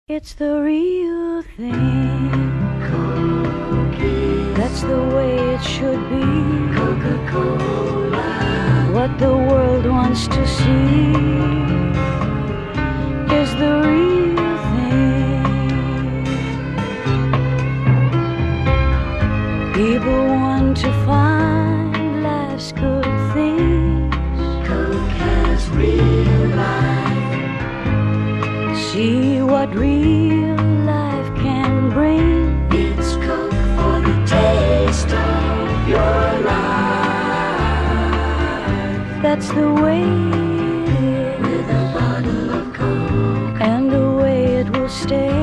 It's the real thing. Cookies. That's the way it should be. Coca-Cola. What the world wants to see is the real thing. People want to find life's good things. Coke has real life. See what real life can bring. It's Coke for the taste of your life. That's the way it is. With a bottle of Coke. And the way it will stay.